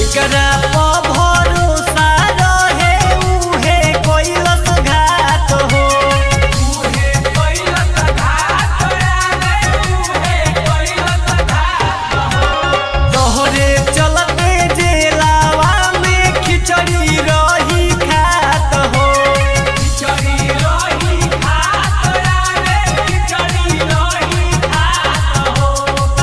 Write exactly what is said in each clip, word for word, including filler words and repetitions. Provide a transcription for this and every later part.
जेकरा पे भरोसा रहे उहे कोइलस घात हो उहे कोइलस घात रे उहे कोइलस घात हो तोहरे चलते जेलावा में खिचड़ी रही खात हो खिचड़ी रही खात रे खिचड़ी रही खात हो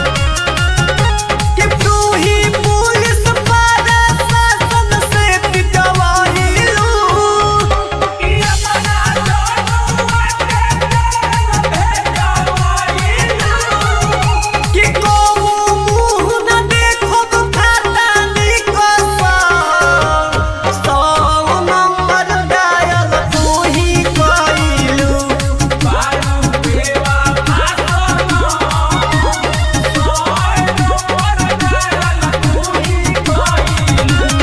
कि तू ही पुलिस प्रशासन से पिटवाइलू कि अपना जनुआ के जेल भेजवाइलू कि कोऊ मुँह न देखब खाता निकसा सौ नंबर डायल तू ही कइलू बारू बेवफा सनम सौ नंबर डायल तू ही कइलू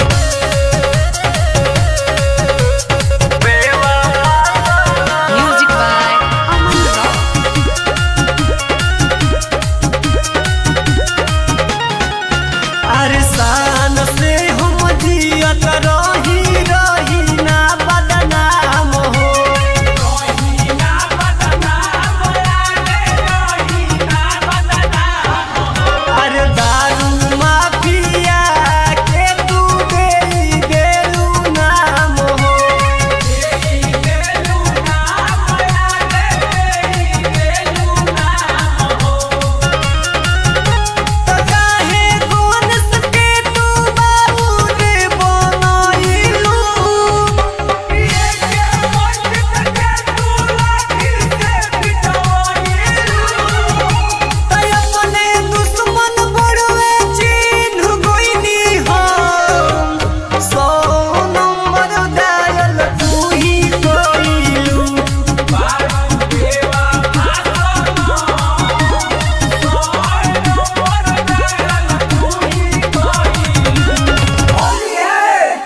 Music by Aman Rock. अरसान से हम जियत